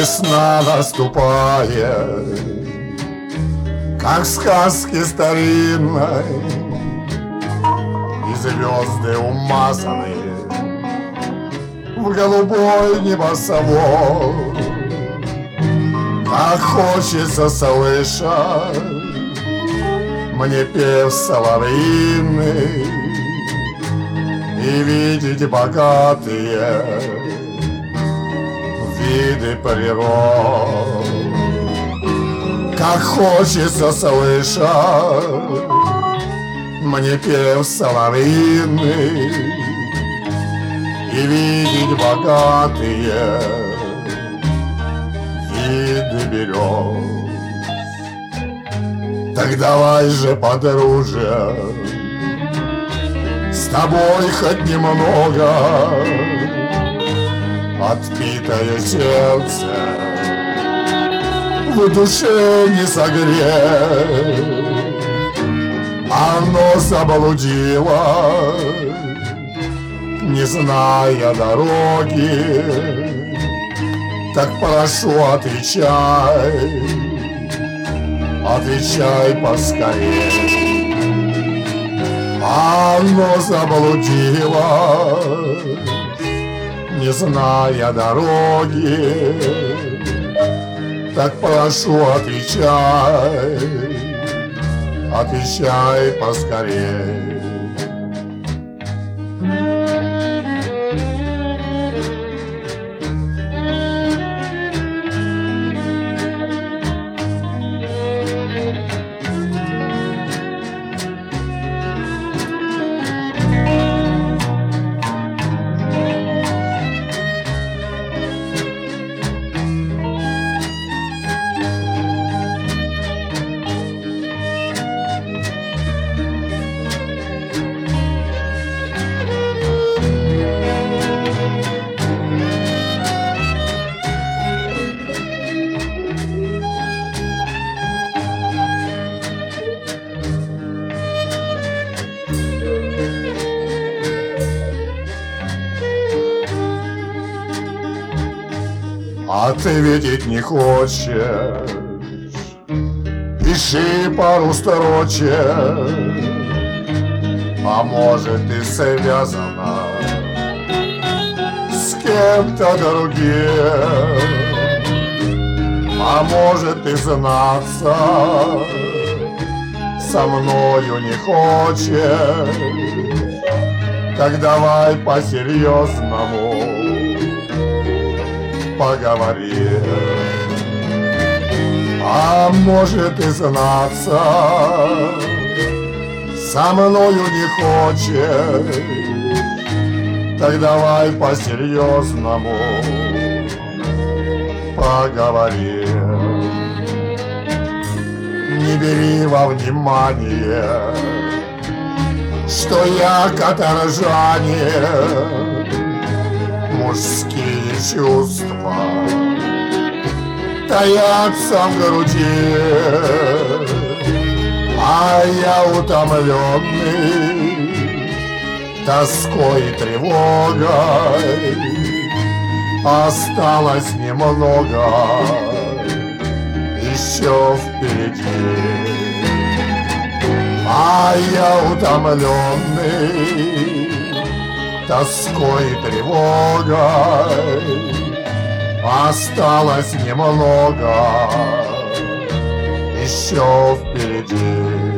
Весна наступает, как в сказке старинной, и звезды умазаны в голубой небосвод. Как хочется слышать мне пев соловьиный и видеть богатые виды природ. Как хочется слышать мне пев соловьиный и видеть богатые виды берез. Так давай же, подружа, с тобой хоть немного отпитое сердце в душе не согрет. Оно заблудило, не зная дороги. Так прошу, отвечай, отвечай поскорей. Оно заблудило, не зная дороги. Так прошу, отвечай, отвечай поскорей. А ты видеть не хочешь, пиши пару строчек. А может, ты связана с кем-то другим. А может, ты знаться со мною не хочешь. Так давай по-серьезному поговорим. А может, и знаться со мною не хочешь. Так давай по-серьезному поговорим. Не бери во внимание, что я каторжанин. Мужские чувства таятся в груди, а я утомленный тоской и тревогой. Осталось немного еще впереди, а я утомленный тоской и тревогой. Осталось немного еще впереди.